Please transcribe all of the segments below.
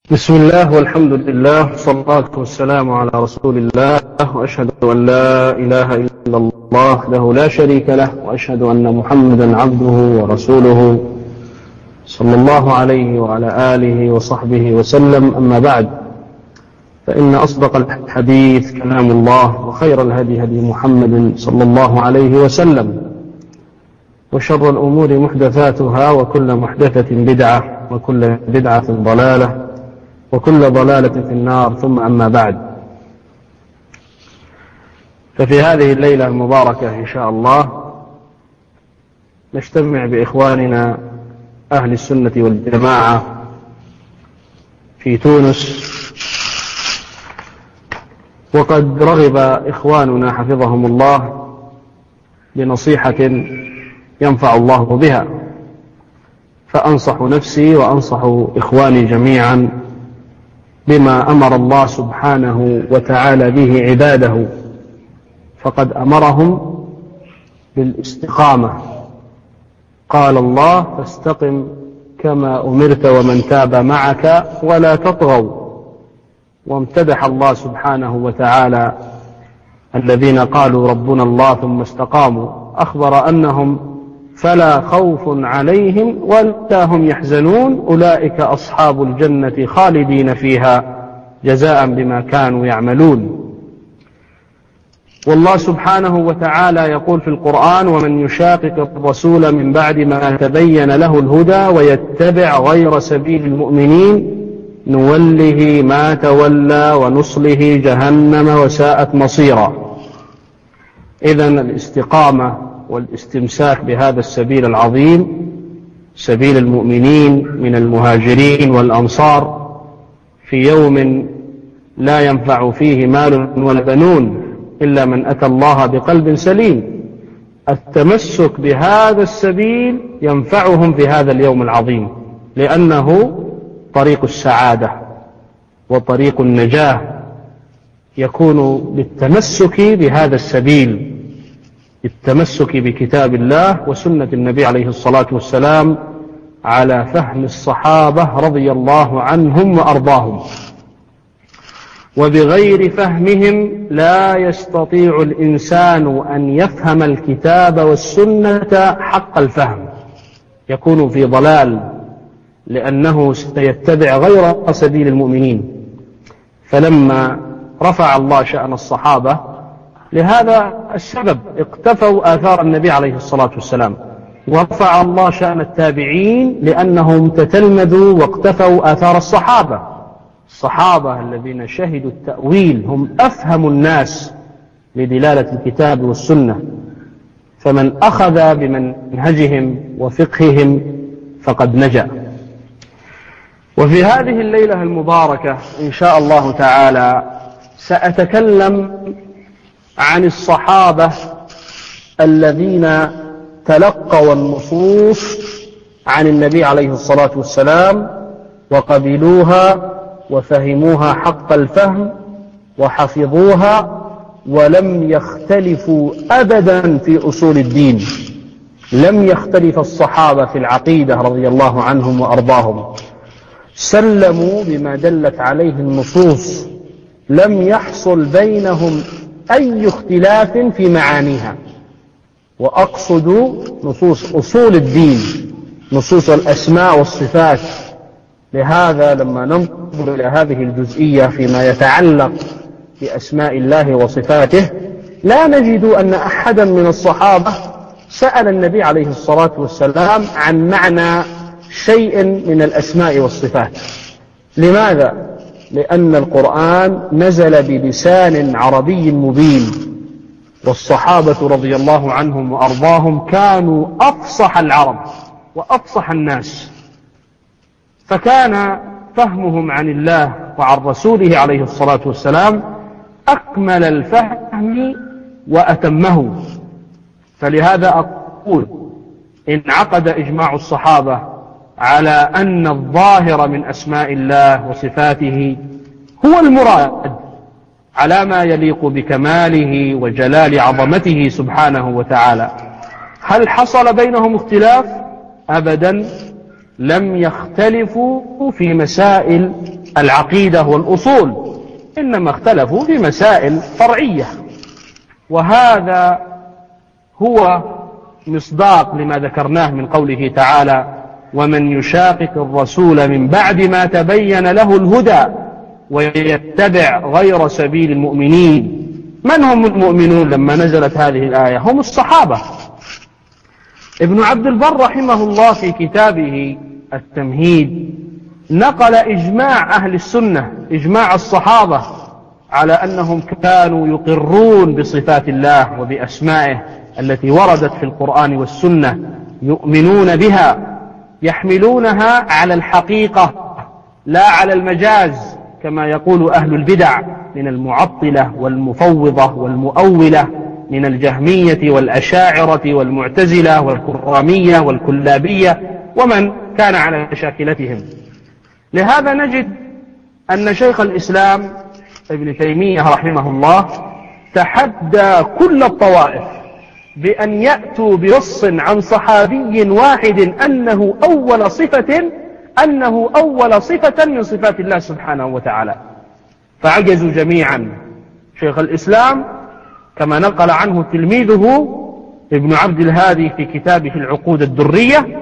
بسم الله والحمد لله والصلاة والسلام على رسول الله، وأشهد أن لا إله إلا الله وحده لا شريك له، وأشهد أن محمدا عبده ورسوله صلى الله عليه وعلى آله وصحبه وسلم. أما بعد، فإن أصدق الحديث كلام الله، وخير الهدي هدي محمد صلى الله عليه وسلم، وشر الأمور محدثاتها، وكل محدثة بدعة، وكل بدعة ضلالة، وكل ضلالة في النار. ثم أما بعد، ففي هذه الليلة المباركة إن شاء الله نجتمع بإخواننا أهل السنة والجماعة في تونس، وقد رغب إخواننا حفظهم الله بنصيحة ينفع الله بها، فأنصح نفسي وأنصح إخواني جميعا بما أمر الله سبحانه وتعالى به عباده، فقد أمرهم بالاستقامة. قال الله: فاستقم كما أمرت ومن تاب معك ولا تطغوا. وامتدح الله سبحانه وتعالى الذين قالوا ربنا الله ثم استقاموا، أخبر أنهم فلا خوف عليهم ولا هم يحزنون، أولئك أصحاب الجنة خالدين فيها جزاء بما كانوا يعملون. والله سبحانه وتعالى يقول في القرآن: ومن يشاقق الرسول من بعد ما تبين له الهدى ويتبع غير سبيل المؤمنين نوله ما تولى ونصله جهنم وساءت مصيرا. إذن الاستقامة والاستمساك بهذا السبيل العظيم، سبيل المؤمنين من المهاجرين والأنصار، في يوم لا ينفع فيه مال ولا بنون إلا من أتى الله بقلب سليم. التمسك بهذا السبيل ينفعهم في هذا اليوم العظيم، لأنه طريق السعادة وطريق النجاة يكون بالتمسك بهذا السبيل، بالتمسك بكتاب الله وسنة النبي عليه الصلاة والسلام على فهم الصحابة رضي الله عنهم وأرضاهم. وبغير فهمهم لا يستطيع الإنسان أن يفهم الكتاب والسنة حق الفهم، يكون في ضلال، لأنه سيتبع غير سبيل المؤمنين. فلما رفع الله شأن الصحابة لهذا السبب اقتفوا آثار النبي عليه الصلاة والسلام، ورفع الله شأن التابعين لأنهم تتلمذوا واقتفوا آثار الصحابة الذين شهدوا التأويل، هم أفهم الناس لدلالة الكتاب والسنة، فمن أخذ بمنهجهم وفقههم فقد نجا. وفي هذه الليلة المباركة إن شاء الله تعالى سأتكلم عن الصحابة الذين تلقوا النصوص عن النبي عليه الصلاة والسلام وقبلوها وفهموها حق الفهم وحفظوها، ولم يختلفوا أبدا في أصول الدين. لم يختلف الصحابة في العقيدة رضي الله عنهم وأرضاهم، سلموا بما دلت عليه النصوص، لم يحصل بينهم أي اختلاف في معانيها. وأقصد نصوص أصول الدين، نصوص الأسماء والصفات. لهذا لما ننظر إلى هذه الجزئية فيما يتعلق بأسماء الله وصفاته، لا نجد أن أحدا من الصحابة سأل النبي عليه الصلاة والسلام عن معنى شيء من الأسماء والصفات. لماذا؟ لأن القرآن نزل بلسان عربي مبين، والصحابة رضي الله عنهم وأرضاهم كانوا أفصح العرب وأفصح الناس، فكان فهمهم عن الله وعن رسوله عليه الصلاة والسلام أكمل الفهم وأتمه. فلهذا أقول انعقد إجماع الصحابة على أن الظاهر من أسماء الله وصفاته هو المراد على ما يليق بكماله وجلال عظمته سبحانه وتعالى. هل حصل بينهم اختلاف؟ أبدا، لم يختلفوا في مسائل العقيدة والأصول، إنما اختلفوا في مسائل فرعية. وهذا هو مصداق لما ذكرناه من قوله تعالى: ومن يشاقق الرسول من بعد ما تبين له الهدى ويتبع غير سبيل المؤمنين. من هم المؤمنون لما نزلت هذه الآية؟ هم الصحابة. ابن عبد البر رحمه الله في كتابه التمهيد نقل إجماع أهل السنة، إجماع الصحابة، على أنهم كانوا يقرون بصفات الله وبأسمائه التي وردت في القرآن والسنة، يؤمنون بها، يحملونها على الحقيقة لا على المجاز كما يقول أهل البدع من المعطلة والمفوضة والمؤولة، من الجهمية والأشاعرة والمعتزلة والكرامية والكلابية ومن كان على شاكلتهم. لهذا نجد أن شيخ الإسلام ابن تيمية رحمه الله تحدى كل الطوائف بأن يأتوا بنص عن صحابي واحد أنه أول صفة من صفات الله سبحانه وتعالى، فعجزوا جميعا. شيخ الإسلام كما نقل عنه تلميذه ابن عبد الهادي في كتابه العقود الدرية،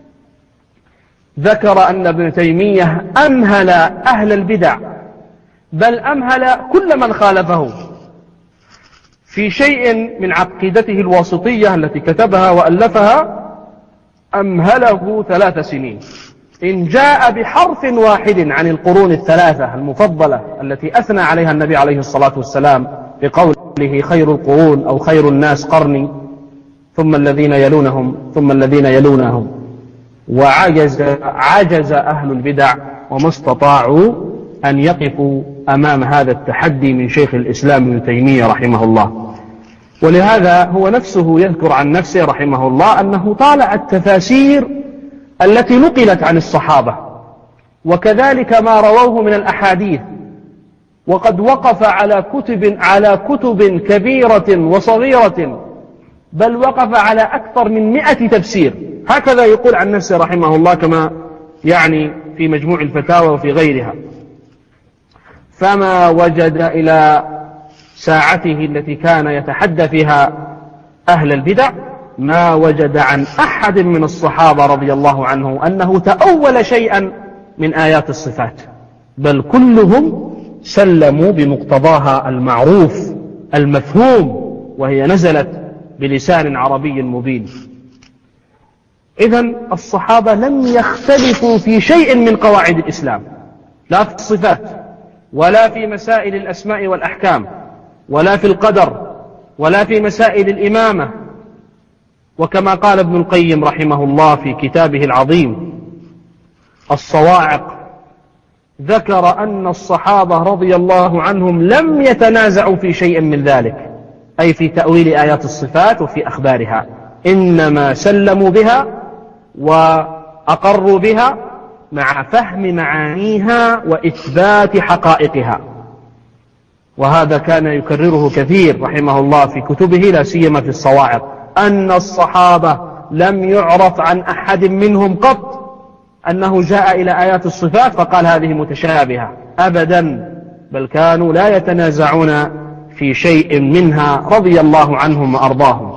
ذكر أن ابن تيمية أمهل أهل البدع، بل أمهل كل من خالفه في شيء من عقيدته الواسطية التي كتبها وألفها، أمهله 3 سنين. إن جاء بحرف واحد عن القرون الثلاثة المفضلة التي أثنى عليها النبي عليه الصلاة والسلام بقوله خير القرون أو خير الناس قرني ثم الذين يلونهم ثم الذين يلونهم، وعجز أهل البدع وما استطاعوا أن يقفوا أمام هذا التحدي من شيخ الإسلام ابن تيمية رحمه الله. ولهذا هو نفسه يذكر عن نفسه رحمه الله أنه طالع التفاسير التي نقلت عن الصحابة، وكذلك ما رووه من الأحاديث، وقد وقف على كتب كبيرة وصغيرة، بل وقف على أكثر من 100 تفسير. هكذا يقول عن نفسه رحمه الله كما يعني في مجموع الفتاوى وفي غيرها. فما وجد إلى ساعته التي كان يتحدى فيها أهل البدع ما وجد عن أحد من الصحابة رضي الله عنه أنه تأول شيئا من آيات الصفات، بل كلهم سلموا بمقتضاها المعروف المفهوم، وهي نزلت بلسان عربي مبين. إذن الصحابة لم يختلفوا في شيء من قواعد الإسلام، لا في الصفات ولا في مسائل الأسماء والأحكام ولا في القدر ولا في مسائل الإمامة. وكما قال ابن القيم رحمه الله في كتابه العظيم الصواعق، ذكر أن الصحابة رضي الله عنهم لم يتنازعوا في شيء من ذلك، أي في تأويل آيات الصفات وفي أخبارها، إنما سلموا بها وأقروا بها مع فهم معانيها وإثبات حقائقها. وهذا كان يكرره كثير رحمه الله في كتبه، لا سيما في الصواعق، أن الصحابة لم يعرف عن أحد منهم قط أنه جاء إلى آيات الصفات فقال هذه متشابهة، أبدا، بل كانوا لا يتنازعون في شيء منها رضي الله عنهم وأرضاهم.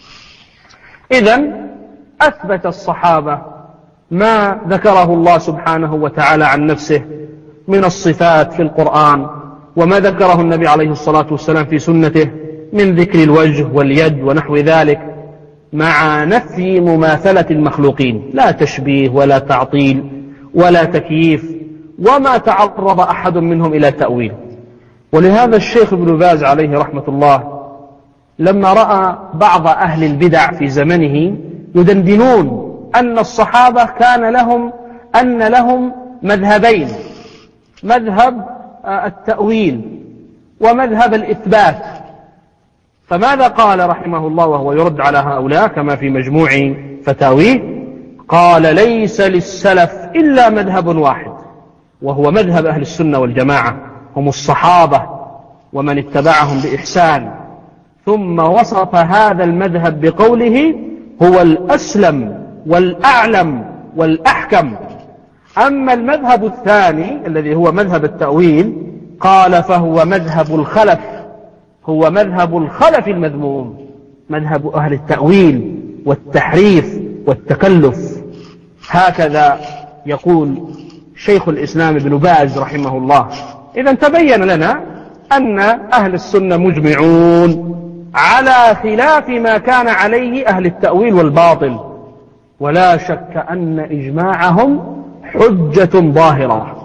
إذن أثبت الصحابة ما ذكره الله سبحانه وتعالى عن نفسه من الصفات في القرآن، وما ذكره النبي عليه الصلاة والسلام في سنته من ذكر الوجه واليد ونحو ذلك، مع نفي مماثلة المخلوقين، لا تشبيه ولا تعطيل ولا تكييف، وما تعرض أحد منهم إلى تأويل. ولهذا الشيخ ابن باز عليه رحمة الله لما رأى بعض أهل البدع في زمنه يدندنون أن الصحابة أن لهم مذهبين، مذهب التأويل ومذهب الإثبات، فماذا قال رحمه الله وهو يرد على هؤلاء كما في مجموع فتاويه؟ قال ليس للسلف إلا مذهب واحد، وهو مذهب أهل السنة والجماعة، هم الصحابة ومن اتبعهم بإحسان. ثم وصف هذا المذهب بقوله هو الأسلم والأعلم والأحكم، أما المذهب الثاني الذي هو مذهب التأويل قال فهو مذهب الخلف، هو مذهب الخلف المذموم، مذهب أهل التأويل والتحريف والتكلف. هكذا يقول شيخ الإسلام ابن باز رحمه الله. إذن تبين لنا أن أهل السنة مجمعون على خلاف ما كان عليه أهل التأويل والباطل، ولا شك أن إجماعهم حجة ظاهرة.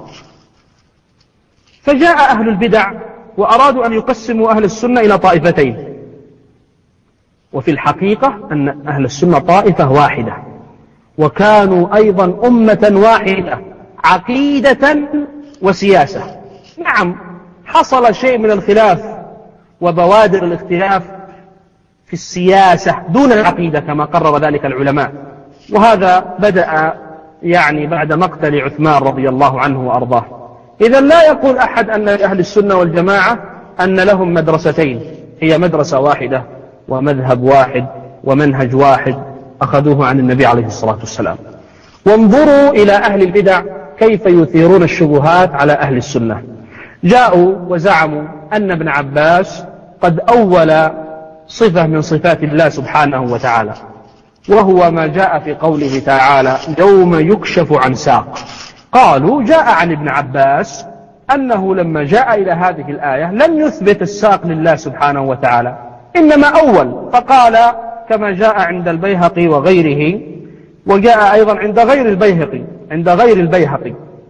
فجاء أهل البدع وأرادوا أن يقسموا أهل السنة إلى طائفتين، وفي الحقيقة أن أهل السنة طائفة واحدة، وكانوا أيضا أمة واحدة عقيدة وسياسة. نعم حصل شيء من الخلاف وبوادر الاختلاف في السياسة دون العقيدة كما قرر ذلك العلماء، وهذا بدأ يعني بعد مقتل عثمان رضي الله عنه وأرضاه. إذا لا يقول أحد أن أهل السنة والجماعة أن لهم مدرستين، هي مدرسة واحدة ومذهب واحد ومنهج واحد أخذوه عن النبي عليه الصلاة والسلام. وانظروا إلى أهل البدع كيف يثيرون الشبهات على أهل السنة. جاءوا وزعموا أن ابن عباس قد أول صفة من صفات الله سبحانه وتعالى، وهو ما جاء في قوله تعالى يوم يكشف عن ساق. قالوا جاء عن ابن عباس أنه لما جاء إلى هذه الآية لم يثبت الساق لله سبحانه وتعالى، إنما أول، فقال كما جاء عند البيهقي وغيره، وجاء أيضا عند غير البيهقي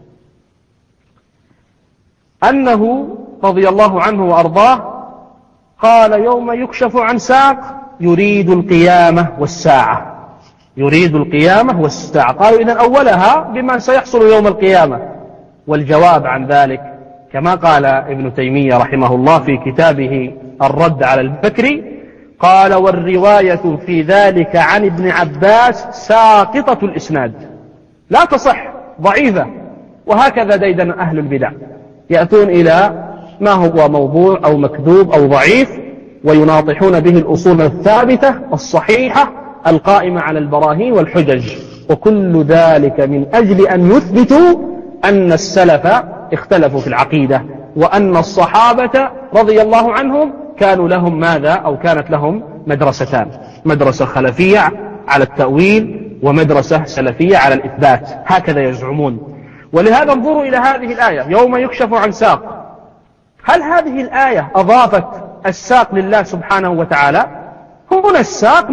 أنه رضي الله عنه وأرضاه قال يوم يكشف عن ساق يريد القيامة والساعة، يريد القيامة والساعة. قالوا إذن أولها بما سيحصل يوم القيامة، والجواب عن ذلك كما قال ابن تيمية رحمه الله في كتابه الرد على البكري، قال والرواية في ذلك عن ابن عباس ساقطة الإسناد، لا تصح، ضعيفة. وهكذا ديدن أهل البدع، يأتون إلى ما هو موضوع أو مكذوب أو ضعيف ويناطحون به الأصول الثابتة الصحيحة القائمة على البراهين والحجج، وكل ذلك من أجل أن يثبتوا أن السلف اختلفوا في العقيدة، وأن الصحابة رضي الله عنهم كانوا لهم ماذا؟ أو كانت لهم مدرستان، مدرسة خلفية على التأويل ومدرسة سلفية على الإثبات، هكذا يزعمون. ولهذا انظروا إلى هذه الآية يوم يكشف عن ساق. هل هذه الآية أضافت الساق لله سبحانه وتعالى؟ هنا الساق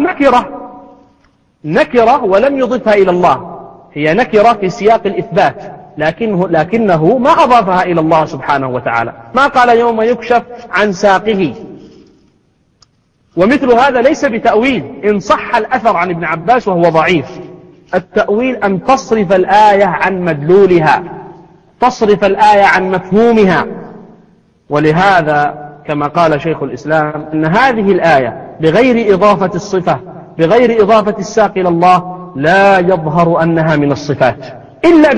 نكرة ولم يضفها إلى الله، هي نكرة في سياق الإثبات، لكنه ما أضافها إلى الله سبحانه وتعالى، ما قال يوم يكشف عن ساقه. ومثل هذا ليس بتأويل إن صح الأثر عن ابن عباس وهو ضعيف. التأويل أن تصرف الآية عن مدلولها، تصرف الآية عن مفهومها. ولهذا كما قال شيخ الإسلام أن هذه الآية بغير إضافة الصفة، بغير إضافة الساق إلى الله، لا يظهر أنها من الصفات إلا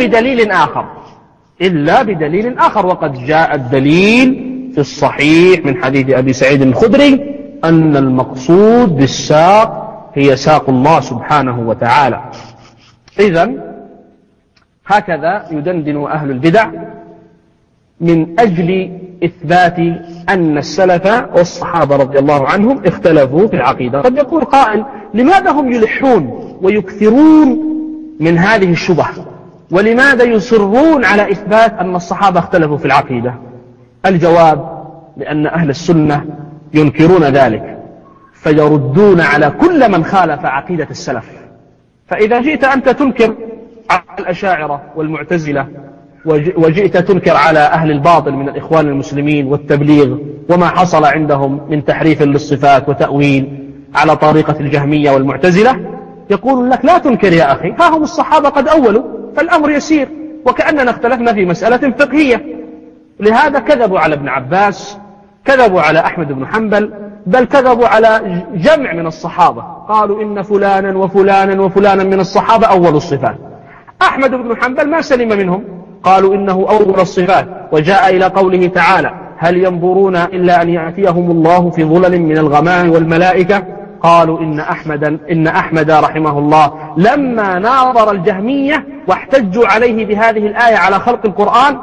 بدليل آخر. وقد جاء الدليل في الصحيح من حديث أبي سعيد الخدري أن المقصود بالساق هي ساق الله سبحانه وتعالى. إذن هكذا يدندن أهل البدع من أجل إثبات أن السلف والصحابة رضي الله عنهم اختلفوا في العقيدة. قد يقول قائل لماذا هم يلحون ويكثرون من هذه الشبه، ولماذا يصرون على إثبات أن الصحابة اختلفوا في العقيدة؟ الجواب لأن أهل السنة ينكرون ذلك، فيردون على كل من خالف عقيدة السلف. فإذا جئت أنت تنكر على الأشاعرة والمعتزلة، وجئت تنكر على أهل الباطل من الإخوان المسلمين والتبليغ وما حصل عندهم من تحريف للصفات وتأويل على طريقة الجهمية والمعتزلة، يقول لك لا تنكر يا أخي، ها هم الصحابة قد أولوا، فالأمر يسير، وكأننا اختلفنا في مسألة فقهية. لهذا كذبوا على ابن عباس، كذبوا على أحمد بن حنبل، بل كذبوا على جمع من الصحابة، قالوا إن فلانا وفلانا وفلانا من الصحابة أول الصفات. أحمد بن حنبل ما سلم منهم، قالوا إنه أول الصفات، وجاء إلى قوله تعالى هل ينظرون إلا أن يأتيهم الله في ظلل من الغمام والملائكة، قالوا إن أحمد رحمه الله لما ناظر الجهمية واحتجوا عليه بهذه الآية على خلق القرآن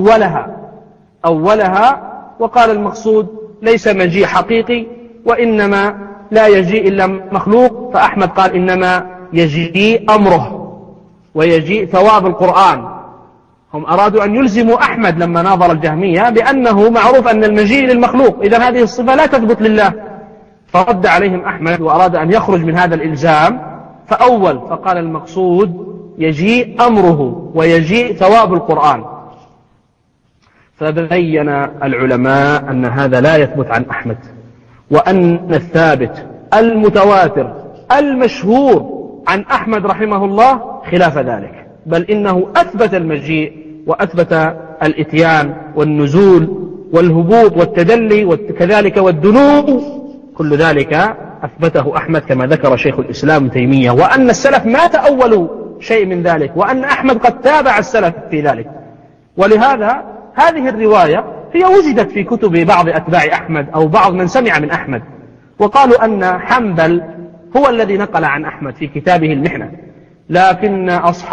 أولها وقال المقصود ليس مجيء حقيقي، وإنما لا يجيء إلا مخلوق. فأحمد قال إنما يجيء أمره ويجيء ثواب القرآن. هم أرادوا أن يلزموا أحمد لما ناظر الجهمية بأنه معروف أن المجيء للمخلوق، إذن هذه الصفة لا تثبت لله. فرد عليهم أحمد وأراد أن يخرج من هذا الإلزام فأول، فقال المقصود يجيء أمره ويجيء ثواب القرآن. فبين العلماء أن هذا لا يثبت عن أحمد، وأن الثابت المتواتر المشهور عن أحمد رحمه الله خلاف ذلك، بل إنه أثبت المجيء وأثبت الإتيان والنزول والهبوط والتدلي وكذلك والدنو، كل ذلك أثبته أحمد كما ذكر شيخ الإسلام تيمية، وأن السلف ما تأولوا شيء من ذلك، وأن أحمد قد تابع السلف في ذلك. ولهذا هذه الرواية هي وجدت في كتب بعض أتباع أحمد أو بعض من سمع من أحمد، وقالوا أن حنبل هو الذي نقل عن أحمد في كتابه المحنة، لكن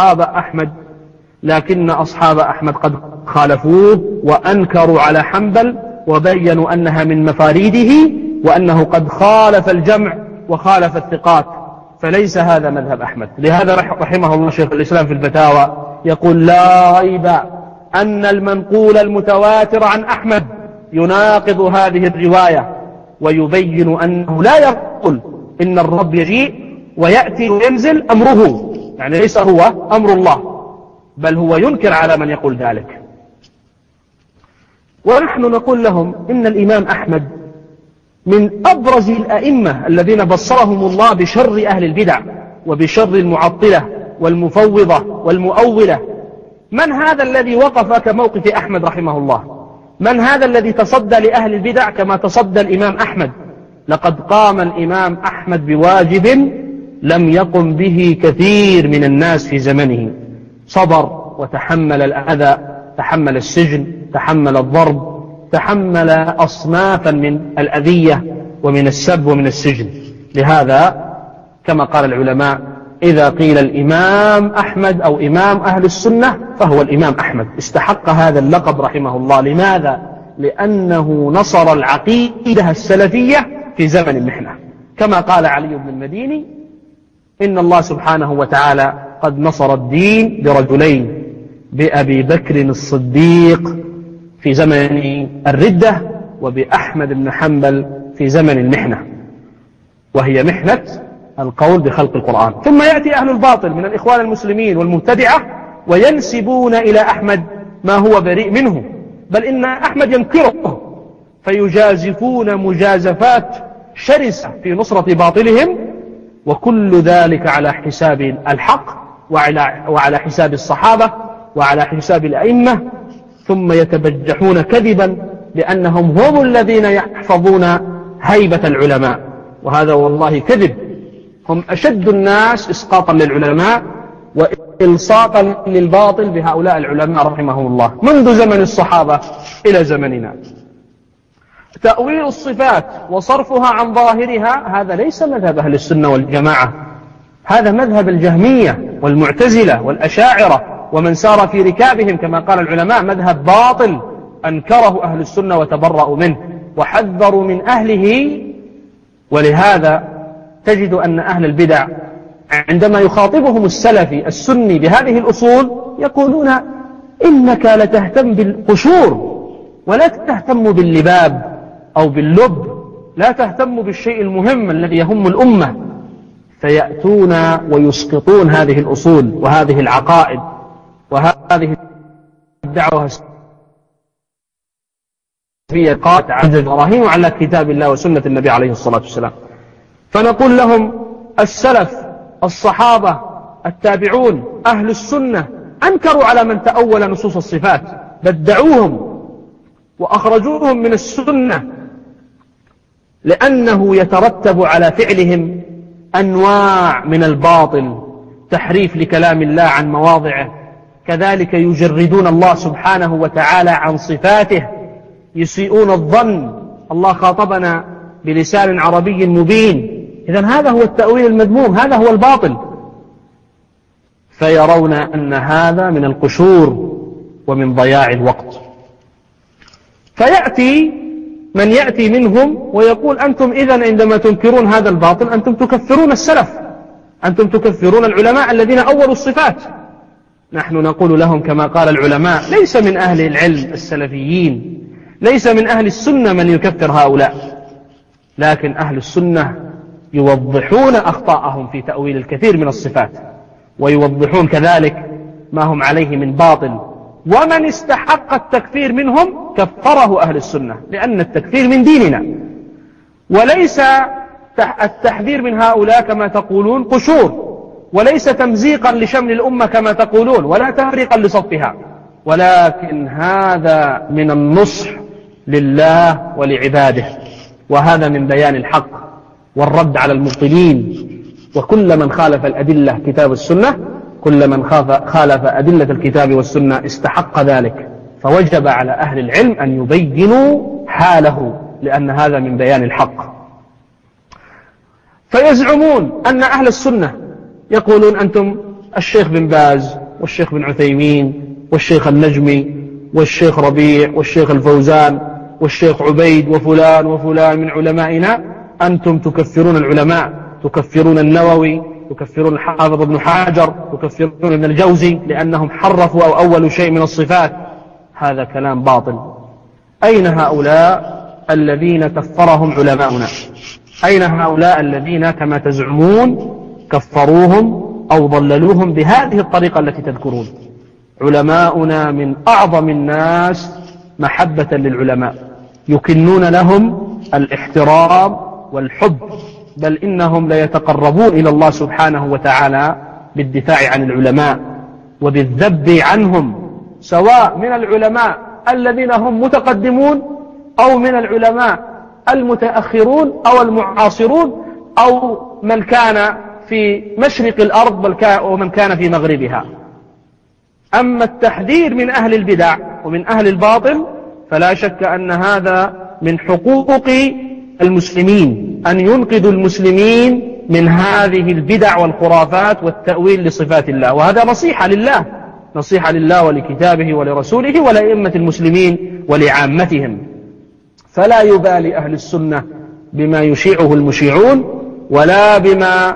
أصحاب أحمد قد خالفوه وأنكروا على حنبل وبينوا أنها من مفاريده، وأنه قد خالف الجمع وخالف الثقات، فليس هذا مذهب أحمد. لهذا رحمه الله شيخ الإسلام في الفتاوى يقول لا ريب أن المنقول المتواتر عن أحمد يناقض هذه الرواية، ويبين أنه لا يقول إن الرب يجيء ويأتي وينزل أمره، يعني ليس هو أمر الله، بل هو ينكر على من يقول ذلك. ونحن نقول لهم إن الإمام أحمد من أبرز الأئمة الذين بصرهم الله بشر أهل البدع وبشر المعطلة والمفوضة والمؤولة. من هذا الذي وقف كموقف أحمد رحمه الله؟ من هذا الذي تصدى لأهل البدع كما تصدى الإمام أحمد؟ لقد قام الإمام أحمد بواجب لم يقم به كثير من الناس في زمنه، صبر وتحمل الأذى، تحمل السجن، تحمل الضرب، تحمل أصنافا من الأذية ومن السب ومن السجن. لهذا كما قال العلماء إذا قيل الإمام أحمد أو إمام أهل السنة فهو الإمام أحمد، استحق هذا اللقب رحمه الله. لماذا؟ لأنه نصر العقيدة السلفية في زمن المحنة، كما قال علي بن المديني إن الله سبحانه وتعالى قد نصر الدين برجلين، بأبي بكر الصديق في زمن الردة، وبأحمد بن حنبل في زمن المحنة، وهي محنة القول بخلق القرآن. ثم يأتي أهل الباطل من الإخوان المسلمين والمبتدعة وينسبون إلى أحمد ما هو بريء منه، بل إن أحمد ينكره، فيجازفون مجازفات شرسة في نصرة باطلهم، وكل ذلك على حساب الحق وعلى حساب الصحابة وعلى حساب الأئمة. ثم يتبجحون كذبا بأنهم هم الذين يحفظون هيبة العلماء، وهذا والله كذب. هم أشد الناس إسقاطا للعلماء وإلصاقا للباطل بهؤلاء العلماء رحمهم الله منذ زمن الصحابة إلى زمننا. تأويل الصفات وصرفها عن ظاهرها هذا ليس مذهب أهل السنة والجماعة، هذا مذهب الجهمية والمعتزلة والأشاعرة ومن سار في ركابهم، كما قال العلماء مذهب باطل أنكره أهل السنة وتبرأوا منه وحذروا من أهله. ولهذا تجد أن أهل البدع عندما يخاطبهم السلفي السني بهذه الأصول يقولون إنك لتهتم بالقشور ولا تهتم باللباب أو باللب، لا تهتم بالشيء المهم الذي يهم الأمة، فيأتون ويسقطون هذه الأصول وهذه العقائد وهذه الدعوة السلفية قاطعة عن إبراهيم وعلى كتاب الله وسنة النبي عليه الصلاة والسلام. فنقول لهم السلف الصحابة التابعون أهل السنة أنكروا على من تأول نصوص الصفات، بدعوهم وأخرجوهم من السنة، لأنه يترتب على فعلهم أنواع من الباطل، تحريف لكلام الله عن مواضعه، كذلك يجردون الله سبحانه وتعالى عن صفاته، يسيئون الظن. الله خاطبنا بلسان عربي مبين إذن هذا هو التأويل المذموم، هذا هو الباطل. فيرون أن هذا من القشور ومن ضياع الوقت. فيأتي من يأتي منهم ويقول أنتم إذن عندما تنكرون هذا الباطل أنتم تكفرون السلف، أنتم تكفرون العلماء الذين أولوا الصفات. نحن نقول لهم كما قال العلماء: ليس من أهل العلم السلفيين، ليس من أهل السنة من يكفر هؤلاء، لكن أهل السنة يوضحون أخطاءهم في تأويل الكثير من الصفات، ويوضحون كذلك ما هم عليه من باطل، ومن استحق التكفير منهم كفره أهل السنة، لأن التكفير من ديننا، وليس التحذير من هؤلاء كما تقولون قشور، وليس تمزيقا لشمل الأمة كما تقولون، ولا تفريقا لصفها، ولكن هذا من النصح لله ولعباده، وهذا من بيان الحق والرد على المبطلين. وكل من خالف الأدلة كتاب السنة، كل من خالف أدلة الكتاب والسنة استحق ذلك، فوجب على أهل العلم أن يبينوا حاله، لأن هذا من بيان الحق. فيزعمون أن أهل السنة يقولون أنتم الشيخ بن باز والشيخ بن عثيمين والشيخ النجمي والشيخ ربيع والشيخ الفوزان والشيخ عبيد وفلان وفلان من علمائنا، أنتم تكفرون العلماء، تكفرون النووي، تكفرون الحافظ ابن حجر، تكفرون ابن الجوزي لأنهم حرفوا أو أولوا شيء من الصفات. هذا كلام باطل. أين هؤلاء الذين كفرهم علماؤنا؟ أين هؤلاء الذين كما تزعمون كفروهم أو ضللوهم بهذه الطريقة التي تذكرون؟ علماؤنا من أعظم الناس محبة للعلماء، يكنون لهم الاحترام والحب، بل إنهم ليتقربون إلى الله سبحانه وتعالى بالدفاع عن العلماء وبالذب عنهم، سواء من العلماء الذين هم متقدمون أو من العلماء المتأخرون أو المعاصرون أو من كان في مشرق الأرض ومن كان في مغربها. أما التحذير من أهل البدع ومن أهل الباطل فلا شك أن هذا من حقوق المسلمين، أن ينقذوا المسلمين من هذه البدع والخرافات والتأويل لصفات الله، وهذا نصيحة لله، نصيحة لله ولكتابه ولرسوله ولأئمة المسلمين ولعامتهم. فلا يبالي أهل السنة بما يشيعه المشيعون ولا بما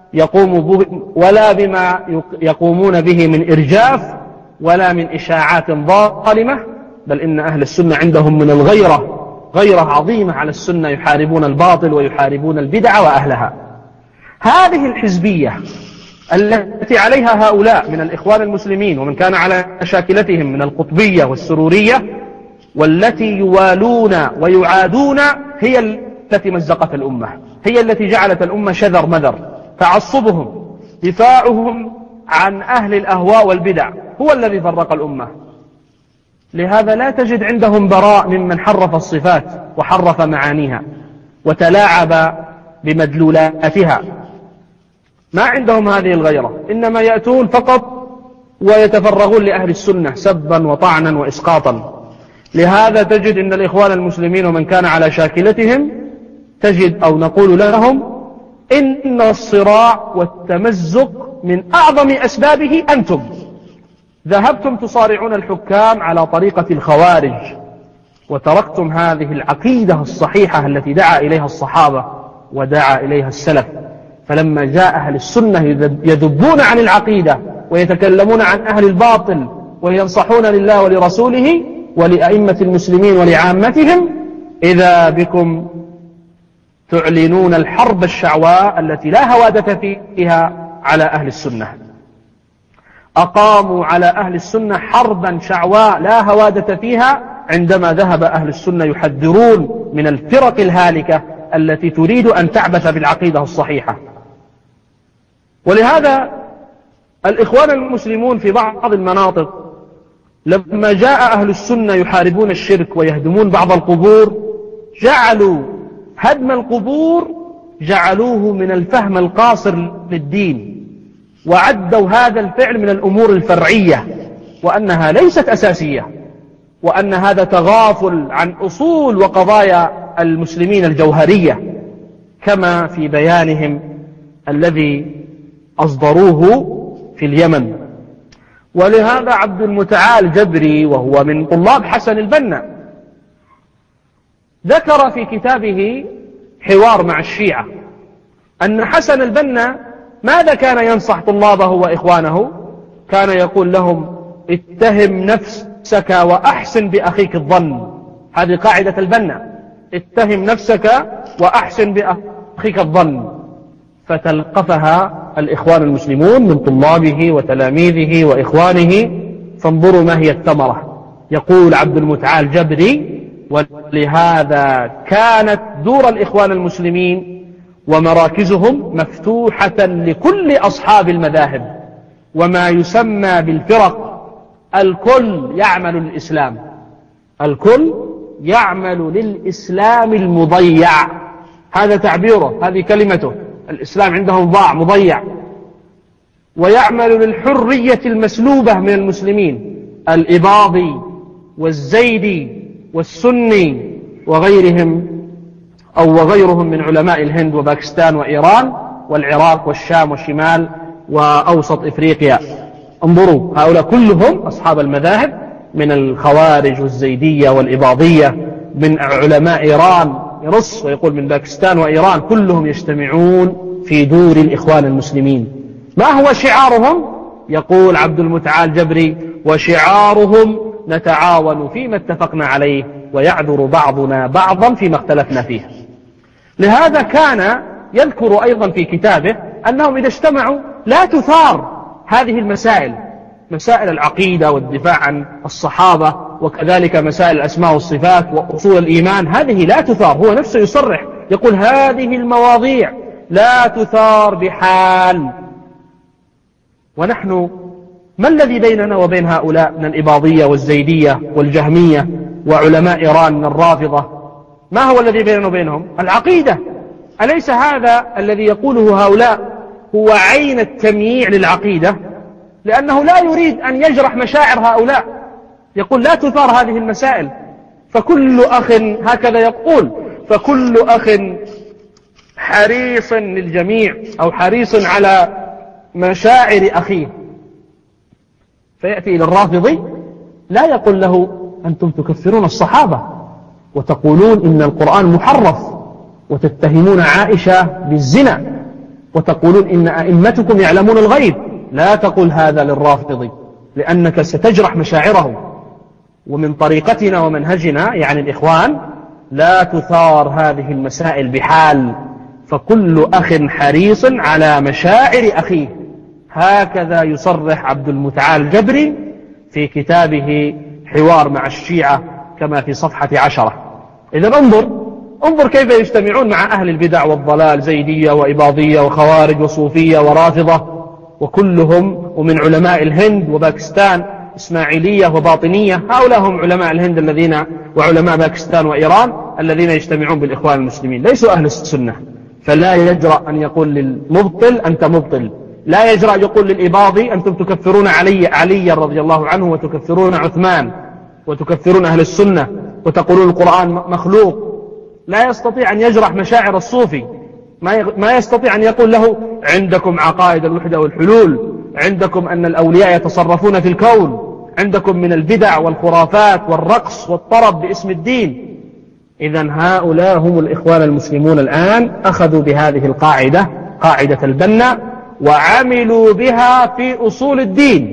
يقومون به من إرجاف ولا من إشاعات ظالمة، بل إن أهل السنة عندهم من الغيرة غيرة عظيمة على السنة، يحاربون الباطل ويحاربون البدع وأهلها. هذه الحزبية التي عليها هؤلاء من الإخوان المسلمين ومن كان على شاكلتهم من القطبية والسرورية، والتي يوالون ويعادون، هي التي مزقت الأمة، هي التي جعلت الأمة شذر مذر. تعصبهم، دفاعهم عن أهل الأهواء والبدع هو الذي فرق الأمة. لهذا لا تجد عندهم براء ممن حرف الصفات وحرف معانيها وتلاعب بمدلولاتها، ما عندهم هذه الغيرة، إنما يأتون فقط ويتفرغون لأهل السنة سبا وطعنا وإسقاطا. لهذا تجد إن الإخوان المسلمين ومن كان على شاكلتهم تجد أو نقول لهم إن الصراع والتمزق من أعظم أسبابه أنتم. ذهبتم تصارعون الحكام على طريقة الخوارج، وتركتم هذه العقيدة الصحيحة التي دعا إليها الصحابة ودعا إليها السلف. فلما جاء أهل السنة يذبون عن العقيدة ويتكلمون عن أهل الباطل وينصحون لله ولرسوله ولأئمة المسلمين ولعامتهم، إذا بكم تعلنون الحرب الشعواء التي لا هوادة فيها على أهل السنة. أقاموا على أهل السنة حربا شعواء لا هوادة فيها عندما ذهب أهل السنة يحذرون من الفرق الهالكة التي تريد أن تعبث بالعقيدة الصحيحة. ولهذا الإخوان المسلمون في بعض المناطق لما جاء أهل السنة يحاربون الشرك ويهدمون بعض القبور، جعلوا هدم القبور جعلوه من الفهم القاصر للدين، وعدوا هذا الفعل من الأمور الفرعية، وأنها ليست أساسية، وأن هذا تغافل عن أصول وقضايا المسلمين الجوهرية. كما في بيانهم الذي أصدروه في اليمن. ولهذا عبد المتعال جبري وهو من طلاب حسن البنا ذكر في كتابه حوار مع الشيعة أن حسن البنا ماذا كان ينصح طلابه وإخوانه؟ كان يقول لهم: اتهم نفسك وأحسن بأخيك الظن. هذه قاعدة البنا: اتهم نفسك وأحسن بأخيك الظن. فتلقفها الإخوان المسلمون من طلابه وتلاميذه وإخوانه، فانظروا ما هي الثمرة. يقول عبد المتعال جبري: ولهذا كانت دور الإخوان المسلمين ومراكزهم مفتوحة لكل أصحاب المذاهب وما يسمى بالفرق. الكل يعمل للإسلام، الكل يعمل للإسلام المضيع. هذا تعبيره، هذه كلمته. الإسلام عندهم ضاع، مضيع. ويعمل للحرية المسلوبة من المسلمين، الإباضي والزيدي والسني وغيرهم وغيرهم من علماء الهند وباكستان وإيران والعراق والشام والشمال وأوسط إفريقيا. انظروا، هؤلاء كلهم أصحاب المذاهب من الخوارج والزيدية والإباضية، من علماء إيران يرص ويقول من باكستان وإيران، كلهم يجتمعون في دور الإخوان المسلمين. ما هو شعارهم؟ يقول عبد المتعال جبري: وشعارهم نتعاون فيما اتفقنا عليه ويعذر بعضنا بعضا فيما اختلفنا فيه. لهذا كان يذكر أيضا في كتابه أنهم إذا اجتمعوا لا تثار هذه المسائل، مسائل العقيدة والدفاع عن الصحابة، وكذلك مسائل الأسماء والصفات وأصول الإيمان، هذه لا تثار. هو نفسه يصرح يقول: هذه المواضيع لا تثار بحال. ونحن ما الذي بيننا وبين هؤلاء من الإباضية والزيدية والجهمية وعلماء إيران من الرافضة؟ ما هو الذي بيننا وبينهم؟ العقيدة. أليس هذا الذي يقوله هؤلاء هو عين التمييع للعقيدة؟ لأنه لا يريد أن يجرح مشاعر هؤلاء، يقول لا تثار هذه المسائل. فكل أخ هكذا يقول: فكل أخ حريص للجميع أو حريص على مشاعر أخيه. فيأتي إلى الرافضي لا يقول له: أنتم تكفرون الصحابة وتقولون إن القرآن محرف وتتهمون عائشة بالزنا وتقولون إن أئمتكم يعلمون الغيب. لا تقول هذا للرافضي، لأنك ستجرح مشاعره. ومن طريقتنا ومنهجنا يعني الإخوان لا تثار هذه المسائل بحال، فكل أخ حريص على مشاعر أخيه. هكذا يصرح عبد المتعال جبري في كتابه حوار مع الشيعة كما في صفحة 10. إذا انظر كيف يجتمعون مع أهل البدع والضلال، زيدية وإباضية وخوارج وصوفية ورافضة وكلهم، ومن علماء الهند وباكستان إسماعيلية وباطنية. هؤلاء هم علماء الهند الذين وعلماء باكستان وإيران الذين يجتمعون بالإخوان المسلمين، ليسوا أهل السنة. فلا يجرأ أن يقول للمبطل أنت مبطل، لا يجرأ يقول للإباضي أنتم تكفرون علي رضي الله عنه وتكفرون عثمان وتكفرون أهل السنة وتقولون القرآن مخلوق. لا يستطيع أن يجرح مشاعر الصوفي، ما يستطيع أن يقول له عندكم عقائد الوحدة والحلول، عندكم أن الأولياء يتصرفون في الكون، عندكم من البدع والخرافات والرقص والطرب باسم الدين. إذن هؤلاء هم الإخوان المسلمون الآن، أخذوا بهذه القاعدة، قاعدة البنا، وعملوا بها في أصول الدين.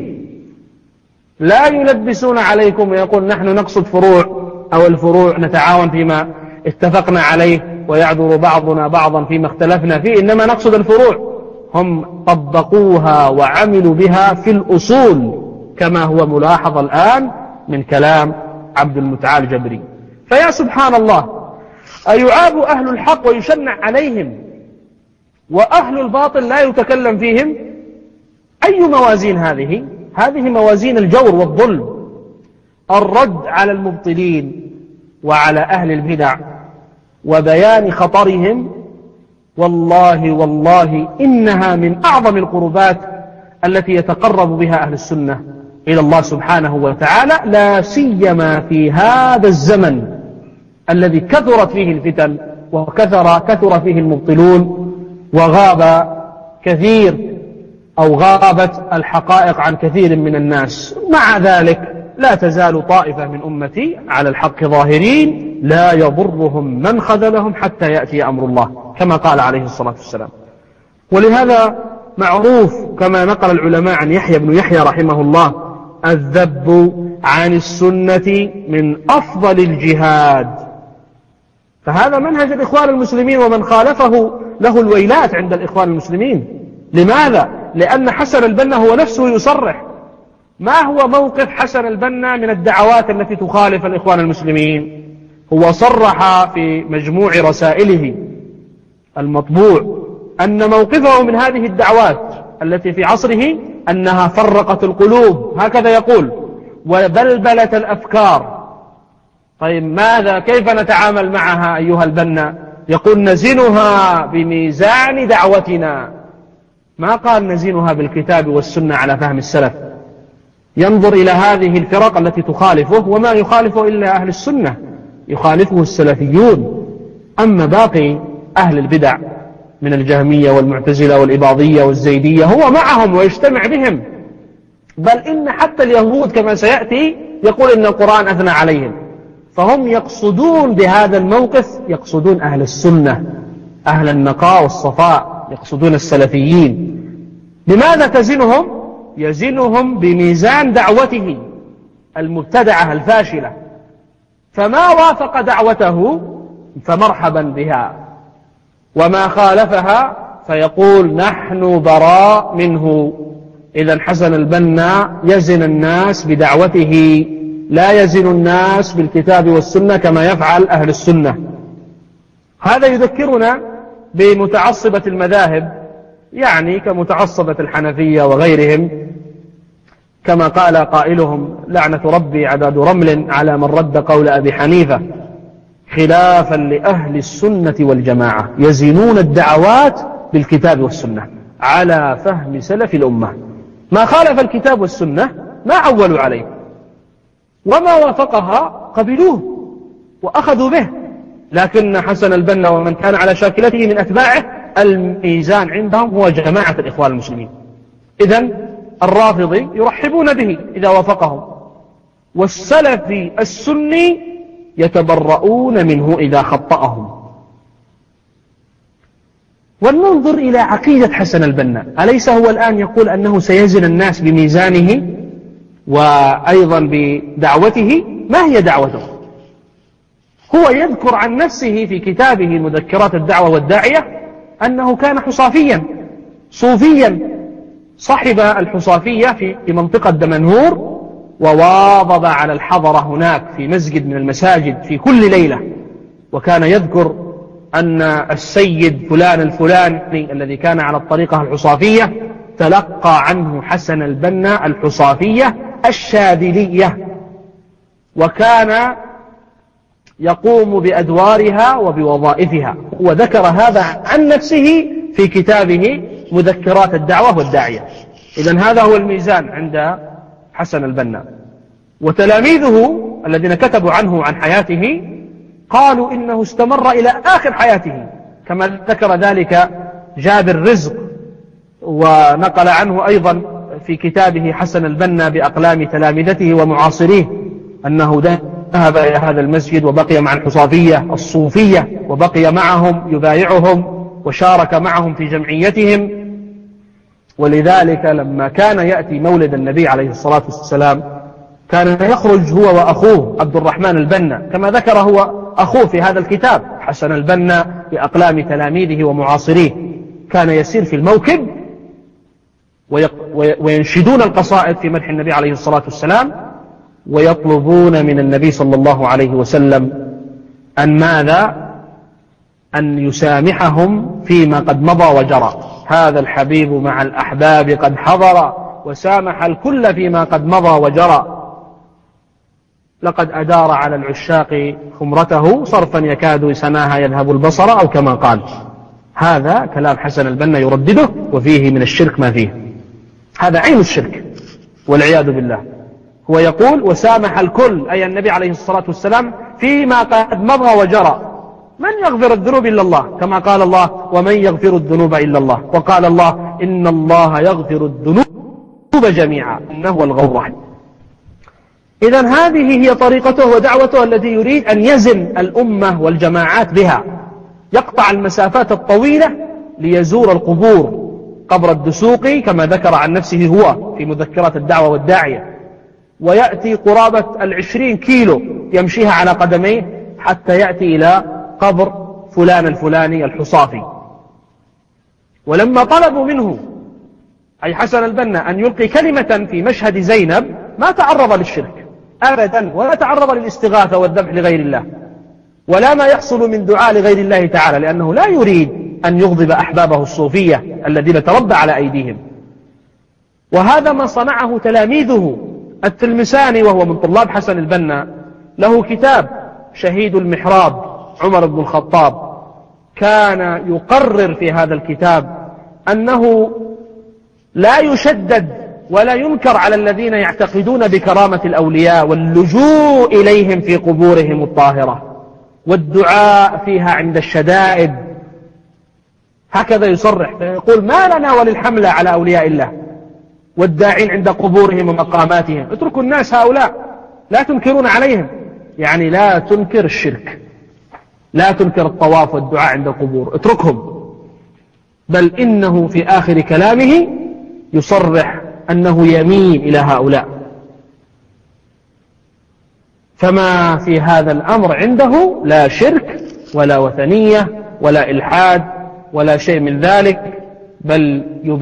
لا يلبسون عليكم ويقول نحن نقصد فروع أو الفروع نتعاون فيما اتفقنا عليه ويعذر بعضنا بعضا فيما اختلفنا فيه، إنما نقصد الفروع. هم طبقوها وعملوا بها في الأصول كما هو ملاحظ الآن من كلام عبد المتعال جبري. فيا سبحان الله، أيعاب أهل الحق ويشنع عليهم وأهل الباطل لا يتكلم فيهم؟ أي موازين هذه؟ هذه موازين الجور والظلم. الرد على المبطلين وعلى أهل البدع وبيان خطرهم، والله إنها من أعظم القربات التي يتقرب بها أهل السنة إلى الله سبحانه وتعالى، لا سيما في هذا الزمن الذي كثرت فيه الفتن كثر فيه المبطلون، وغاب كثير أو غابت الحقائق عن كثير من الناس. مع ذلك لا تزال طائفة من أمتي على الحق ظاهرين لا يضرهم من خذلهم حتى يأتي أمر الله، كما قال عليه الصلاة والسلام. ولهذا معروف كما نقل العلماء عن يحيى بن يحيى رحمه الله: الذب عن السنة من أفضل الجهاد. فهذا منهج الإخوان المسلمين، ومن خالفه له الويلات عند الإخوان المسلمين. لماذا؟ لأن حسن البنا هو نفسه يصرح. ما هو موقف حسن البنا من الدعوات التي تخالف الإخوان المسلمين؟ هو صرح في مجموع رسائله المطبوع أن موقفه من هذه الدعوات التي في عصره أنها فرقت القلوب، هكذا يقول، وبلبلت الأفكار. طيب ماذا؟ كيف نتعامل معها أيها البنا؟ يقول: نزنها بميزان دعوتنا. ما قال نزنها بالكتاب والسنة على فهم السلف. ينظر إلى هذه الفرق التي تخالفه، وما يخالفه إلا أهل السنة، يخالفه السلفيون. أما باقي أهل البدع من الجهمية والمعتزلة والإباضية والزيدية هو معهم ويجتمع بهم، بل إن حتى اليهود كما سيأتي يقول إن القرآن أثنى عليهم. فهم يقصدون بهذا الموقف، يقصدون أهل السنة، أهل النقاء والصفاء، يقصدون السلفيين. لماذا تزنهم؟ يزنهم بميزان دعوته المبتدعة الفاشلة، فما وافق دعوته فمرحبا بها، وما خالفها فيقول نحن براء منه. إذن حسن البنا يزن الناس بدعوته، لا يزن الناس بالكتاب والسنة كما يفعل أهل السنة. هذا يذكرنا بمتعصبة المذاهب، يعني كمتعصبة الحنفية وغيرهم، كما قال قائلهم: لعنة ربي عداد رمل على من رد قول أبي حنيفة، خلافا لأهل السنة والجماعة يزنون الدعوات بالكتاب والسنة على فهم سلف الأمة. ما خالف الكتاب والسنة ما عولوا عليه، وما وافقها قبلوه وأخذوا به. لكن حسن البنا ومن كان على شاكلته من أتباعه الميزان عندهم هو جماعة الإخوان المسلمين. إذن الرافضي يرحبون به إذا وافقهم، والسلفي السني يتبرؤون منه إذا خطأهم. ولننظر إلى عقيدة حسن البنا. أليس هو الآن يقول أنه سيزن الناس بميزانه وأيضا بدعوته؟ ما هي دعوته؟ هو يذكر عن نفسه في كتابه مذكرات الدعوة والداعية أنه كان حصافيا صوفيا، صحب الحصافية في منطقة دمنهور، وواظب على الحضرة هناك في مسجد من المساجد في كل ليلة. وكان يذكر أن السيد فلان الفلاني الذي كان على الطريقة الحصافية تلقى عنه حسن البنا الحصافية الشاذلية، وكان يقوم بأدوارها وبوظائفها. وذكر هذا عن نفسه في كتابه مذكرات الدعوة والداعية. إذن هذا هو الميزان عند حسن البنا. وتلاميذه الذين كتبوا عنه عن حياته قالوا إنه استمر إلى آخر حياته، كما ذكر ذلك جابر رزق، ونقل عنه أيضا في كتابه حسن البنا بأقلام تلامذته ومعاصريه أنه ذهب إلى هذا المسجد وبقي مع الحصافية الصوفية، وبقي معهم يبايعهم وشارك معهم في جمعيتهم. ولذلك لما كان يأتي مولد النبي عليه الصلاة والسلام كان يخرج هو وأخوه عبد الرحمن البنا، كما ذكر هو أخوه في هذا الكتاب حسن البنا بأقلام تلاميذه ومعاصريه. كان يسير في الموكب وينشدون القصائد في مدح النبي عليه الصلاة والسلام، ويطلبون من النبي صلى الله عليه وسلم أن ماذا؟ أن يسامحهم فيما قد مضى وجرى. هذا الحبيب مع الأحباب قد حضر، وسامح الكل فيما قد مضى وجرى. لقد أدار على العشاق خمرته صرفا يكاد سناها يذهب البصر، أو كما قال. هذا كلام حسن البنا يردده، وفيه من الشرك ما فيه. هذا عين الشرك والعياذ بالله. هو يقول وسامح الكل، أي النبي عليه الصلاة والسلام، فيما قد مضى وجرى. من يغفر الذنوب إلا الله، كما قال الله ومن يغفر الذنوب إلا الله، وقال الله إن الله يغفر الذنوب جميعا إنه هو الغفور الرحيم. إذن هذه هي طريقته ودعوته التي يريد أن يزن الأمة والجماعات بها، يقطع المسافات الطويلة ليزور القبور، قبر الدسوقي كما ذكر عن نفسه هو في مذكرة الدعوة والداعية، ويأتي قرابة 20 كيلو يمشيها على قدميه حتى يأتي إلى قبر فلان الفلاني الحصافي. ولما طلبوا منه أي حسن البنا أن يلقي كلمة في مشهد زينب ما تعرض للشرك أبدا، ولا تعرض للاستغاثة والذبح لغير الله، ولا ما يحصل من دعاء لغير الله تعالى، لأنه لا يريد أن يغضب أحبابه الصوفية الذين تربى على أيديهم. وهذا ما صنعه تلاميذه. التلمساني وهو من طلاب حسن البنا له كتاب شهيد المحراب عمر بن الخطاب، كان يقرر في هذا الكتاب أنه لا يشدد ولا ينكر على الذين يعتقدون بكرامة الأولياء واللجوء إليهم في قبورهم الطاهرة والدعاء فيها عند الشدائد. هكذا يصرح، يقول ما لنا وللحملة على أولياء الله والداعين عند قبورهم ومقاماتهم، اتركوا الناس هؤلاء لا تنكرون عليهم، يعني لا تنكر الشرك، لا تنكر الطواف والدعاء عند القبور، اتركهم. بل إنه في آخر كلامه يصرح أنه يميل إلى هؤلاء. فما في هذا الأمر عنده لا شرك ولا وثنية ولا إلحاد ولا شيء من ذلك، بل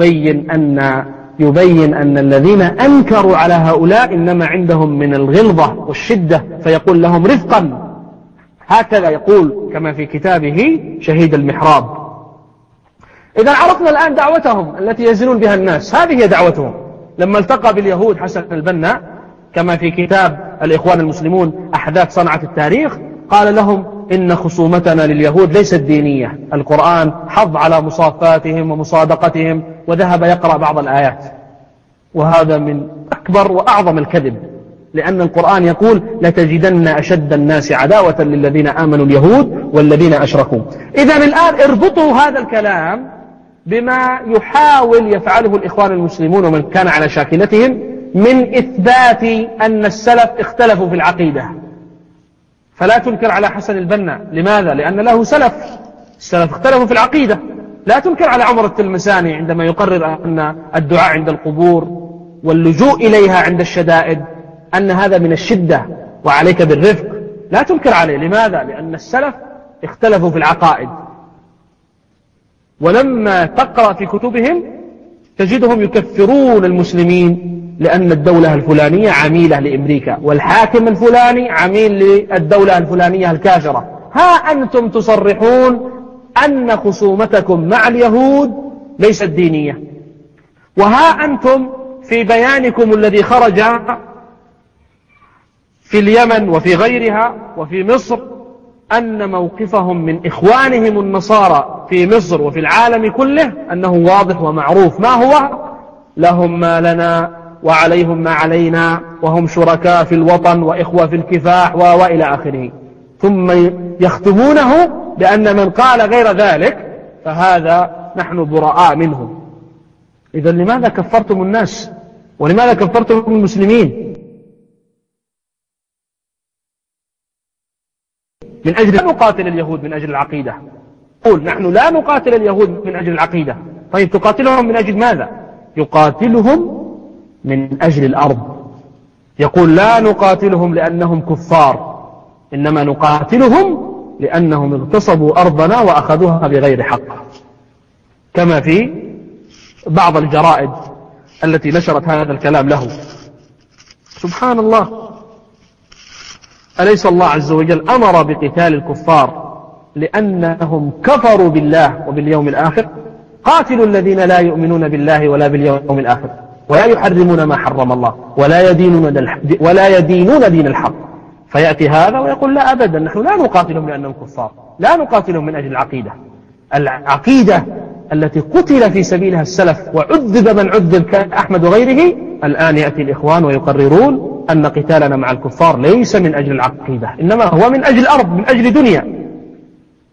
يبين أن الذين أنكروا على هؤلاء إنما عندهم من الغلظة والشدة، فيقول لهم رفقا. هكذا يقول كما في كتابه شهيد المحراب. إذا عرفنا الآن دعوتهم التي يزنون بها الناس، هذه هي دعوتهم. لما التقى باليهود حسن البنا كما في كتاب الإخوان المسلمون أحداث صنعة التاريخ، قال لهم إن خصومتنا لليهود ليست دينية، القرآن حض على مصافاتهم ومصادقتهم، وذهب يقرأ بعض الآيات. وهذا من أكبر وأعظم الكذب، لأن القرآن يقول لتجدن أشد الناس عداوة للذين آمنوا اليهود والذين أشركوا. إذن الآن اربطوا هذا الكلام بما يحاول يفعله الإخوان المسلمون ومن كان على شاكلتهم من إثبات أن السلف اختلفوا في العقيدة. فلا تنكر على حسن البنا، لماذا؟ لأن له سلف، السلف اختلفوا في العقيدة. لا تنكر على عمر التلمساني عندما يقرر أن الدعاء عند القبور واللجوء إليها عند الشدائد أن هذا من الشدة وعليك بالرفق، لا تنكر عليه. لماذا؟ لأن السلف اختلفوا في العقائد. ولما تقرأ في كتبهم تجدهم يكفرون المسلمين لأن الدولة الفلانية عميلة لأمريكا، والحاكم الفلاني عميل للدولة الفلانية الكافرة. ها أنتم تصرحون أن خصومتكم مع اليهود ليست دينية، وها أنتم في بيانكم الذي خرج في اليمن وفي غيرها وفي مصر أن موقفهم من إخوانهم النصارى في مصر وفي العالم كله أنه واضح ومعروف. ما هو؟ لهم ما لنا وعليهم ما علينا، وهم شركاء في الوطن وإخوة في الكفاح وإلى آخره. ثم يختمونه بأن من قال غير ذلك فهذا نحن براء منه. إذا لماذا كفرتم الناس؟ ولماذا كفرتم المسلمين؟ من أجل لا نقاتل اليهود من أجل العقيدة. قول نحن لا نقاتل اليهود من أجل العقيدة. طيب تقاتلهم من أجل ماذا؟ يقاتلهم من أجل الأرض. يقول لا نقاتلهم لأنهم كفار، إنما نقاتلهم لأنهم اغتصبوا أرضنا وأخذوها بغير حق، كما في بعض الجرائد التي نشرت هذا الكلام له. سبحان الله، أليس الله عز وجل أمر بقتال الكفار لأنهم كفروا بالله وباليوم الآخر؟ قاتلوا الذين لا يؤمنون بالله ولا باليوم الآخر ولا يحرمون ما حرم الله ولا يدينون دين الحق. فيأتي هذا ويقول لا أبدا، نحن لا نقاتلهم لأنهم كفار، لا نقاتلهم من أجل العقيدة التي قتل في سبيلها السلف وعذب من عذب كأحمد وغيره. الآن يأتي الإخوان ويقررون أن قتالنا مع الكفار ليس من أجل العقيدة، إنما هو من أجل الأرض، من أجل دنيا.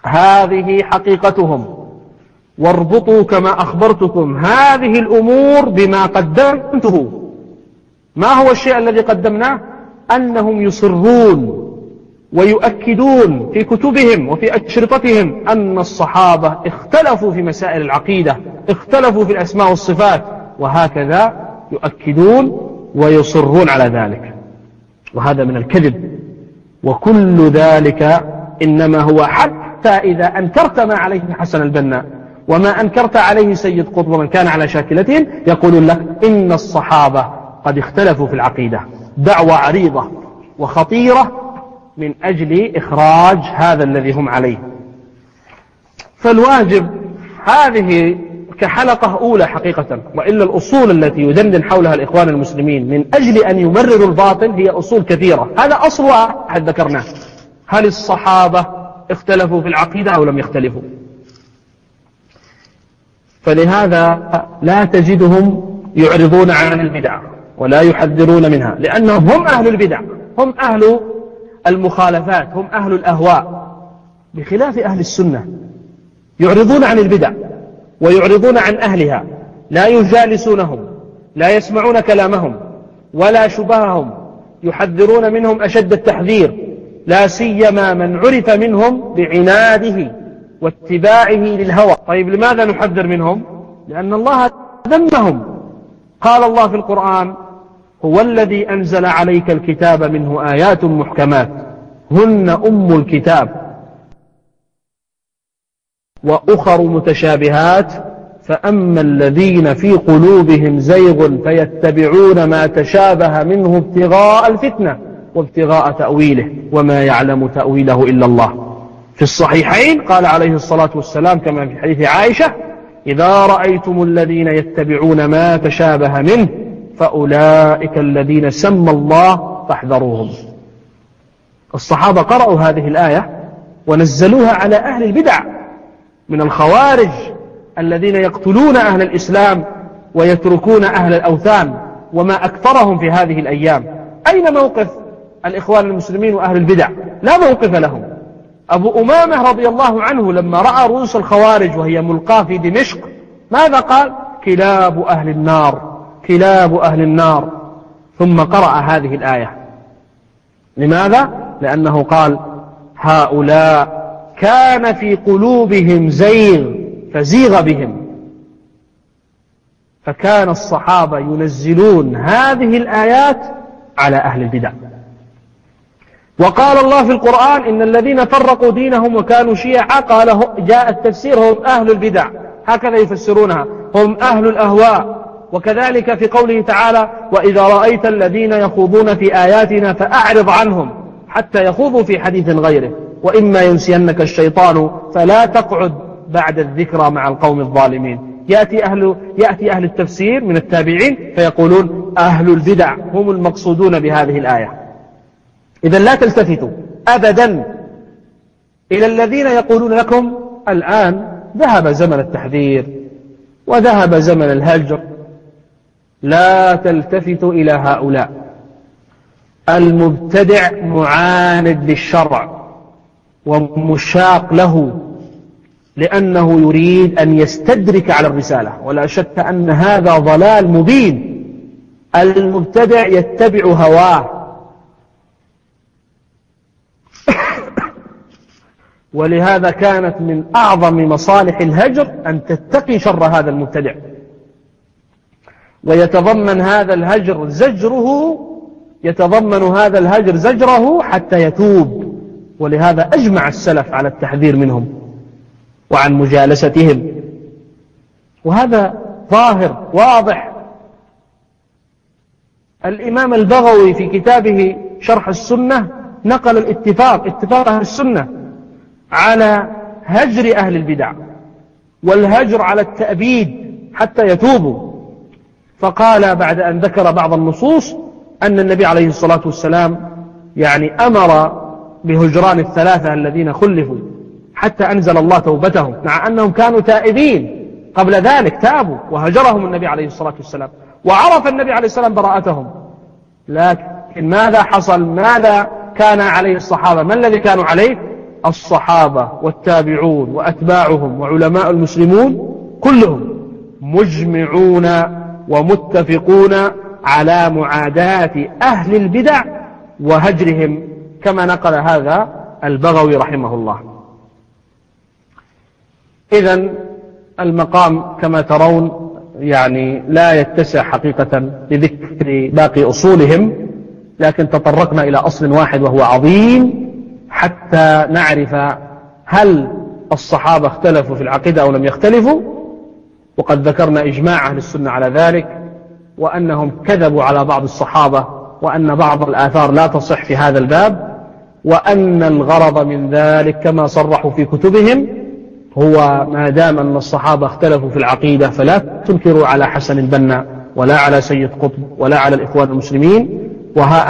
هذه حقيقتهم، واربطوا كما أخبرتكم هذه الأمور بما قدمته. ما هو الشيء الذي قدمناه؟ أنهم يصرون ويؤكدون في كتبهم وفي أشرطتهم أن الصحابة اختلفوا في مسائل العقيدة، اختلفوا في الأسماء والصفات، وهكذا يؤكدون ويصرون على ذلك، وهذا من الكذب. وكل ذلك إنما هو حتى إذا أنكرت ما عليه حسن البنا وما أنكرت عليه سيد قطب ومن كان على شاكلتهم، يقولون لك إن الصحابة قد اختلفوا في العقيدة. دعوة عريضة وخطيرة من أجل إخراج هذا الذي هم عليه. فالواجب هذه كحلقة أولى حقيقة، وإلا الأصول التي يدندن حولها الإخوان المسلمين من أجل أن يمرروا الباطل هي أصول كثيرة. هذا أصل واحد ذكرناه: هل الصحابة اختلفوا في العقيدة أو لم يختلفوا؟ فلهذا لا تجدهم يعرضون عن البدع ولا يحذرون منها، لأنهم هم أهل البدع، هم أهل المخالفات، هم أهل الأهواء، بخلاف أهل السنة. يعرضون عن البدع ويعرضون عن أهلها، لا يجالسونهم، لا يسمعون كلامهم ولا شبههم، يحذرون منهم أشد التحذير، لا سيما من عرف منهم بعناده واتباعه للهوى. طيب لماذا نحذر منهم؟ لأن الله ذمهم. قال الله في القرآن: هو الذي أنزل عليك الكتاب منه آيات محكمات هن أم الكتاب وأخر متشابهات فأما الذين في قلوبهم زيغ فيتبعون ما تشابه منه ابتغاء الفتنة وابتغاء تأويله وما يعلم تأويله إلا الله. في الصحيحين قال عليه الصلاة والسلام كما في حديث عائشة: إذا رأيتم الذين يتبعون ما تشابه منه فأولئك الذين سمى الله فاحذروهم. الصحابة قرأوا هذه الآية ونزلوها على أهل البدع من الخوارج الذين يقتلون أهل الإسلام ويتركون أهل الأوثان، وما أكثرهم في هذه الأيام. أين موقف الإخوان المسلمين وأهل البدع؟ لا موقف لهم. أبو أمامة رضي الله عنه لما رأى رؤوس الخوارج وهي ملقاة في دمشق ماذا قال؟ كلاب أهل النار، كلاب أهل النار. ثم قرأ هذه الآية. لماذا؟ لأنه قال: هؤلاء كان في قلوبهم زيغ فزيغ بهم. فكان الصحابة ينزلون هذه الآيات على أهل البدع. وقال الله في القرآن: إن الذين فرقوا دينهم وكانوا شيعا، قال جاء التفسير: هم أهل البدع، هكذا يفسرونها، هم أهل الأهواء. وكذلك في قوله تعالى: وإذا رأيت الذين يخوضون في آياتنا فأعرض عنهم حتى يخوضوا في حديث غيره وإما ينسينك الشيطان فلا تقعد بعد الذكرى مع القوم الظالمين. يأتي أهل التفسير من التابعين فيقولون أهل البدع هم المقصودون بهذه الآية. إذن لا تلتفتوا أبدا إلى الذين يقولون لكم الآن ذهب زمن التحذير وذهب زمن الهجر. لا تلتفتوا إلى هؤلاء. المبتدع معاند للشرع ومشاق له لأنه يريد أن يستدرك على الرسالة، ولا شك أن هذا ضلال مبين. المبتدع يتبع هواه، ولهذا كانت من أعظم مصالح الهجر أن تتقي شر هذا المبتدع. ويتضمن هذا الهجر زجره حتى يتوب. ولهذا أجمع السلف على التحذير منهم وعن مجالستهم، وهذا ظاهر واضح. الإمام البغوي في كتابه شرح السنة نقل اتفاق أهل السنة على هجر أهل البدع والهجر على التأبيد حتى يتوبوا. فقال بعد أن ذكر بعض النصوص أن النبي عليه الصلاة والسلام أمر بهجران الثلاثة الذين خلفوا حتى أنزل الله توبتهم، مع أنهم كانوا تائبين قبل ذلك، تابوا وهجرهم النبي عليه الصلاة والسلام، وعرف النبي عليه السلام براءتهم. لكن ماذا حصل؟ ماذا كان عليه الصحابة؟ ما الذي كانوا عليه؟ الصحابة والتابعون وأتباعهم وعلماء المسلمون كلهم مجمعون ومتفقون على معاداة أهل البدع وهجرهم، كما نقل هذا البغوي رحمه الله. إذن المقام كما ترون يعني لا يتسع حقيقة لذكر باقي أصولهم، لكن تطرقنا إلى أصل واحد وهو عظيم حتى نعرف هل الصحابة اختلفوا في العقيدة أو لم يختلفوا، وقد ذكرنا إجماع أهل السنة على ذلك، وأنهم كذبوا على بعض الصحابة، وأن بعض الآثار لا تصح في هذا الباب، وأن الغرض من ذلك كما صرحوا في كتبهم هو ما دام أن الصحابة اختلفوا في العقيدة فلا تنكروا على حسن البنا ولا على سيد قطب ولا على الإخوان المسلمين، وها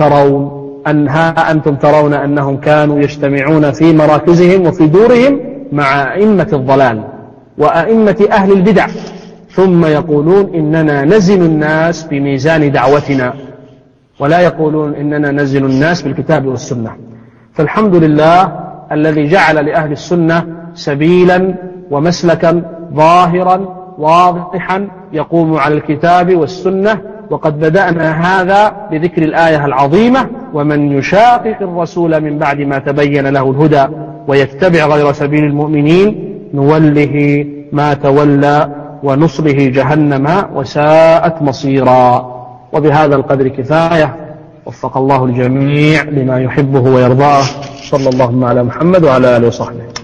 أنتم ترون أنهم كانوا يجتمعون في مراكزهم وفي دورهم مع أئمة الضلال وأئمة أهل البدع، ثم يقولون إننا نزن الناس بميزان دعوتنا، ولا يقولون إننا نزن الناس بالكتاب والسنة. فالحمد لله الذي جعل لأهل السنة سبيلا ومسلكا ظاهرا واضحا يقوم على الكتاب والسنة. وقد بدأنا هذا بذكر الآية العظيمة: ومن يشاقق الرسول من بعد ما تبين له الهدى ويتبع غير سبيل المؤمنين نوله ما تولى ونصله جهنم وساءت مصيرا. وبهذا القدر كفاية، وفق الله الجميع لما يحبه ويرضاه. صلى الله على محمد وعلى آله وصحبه.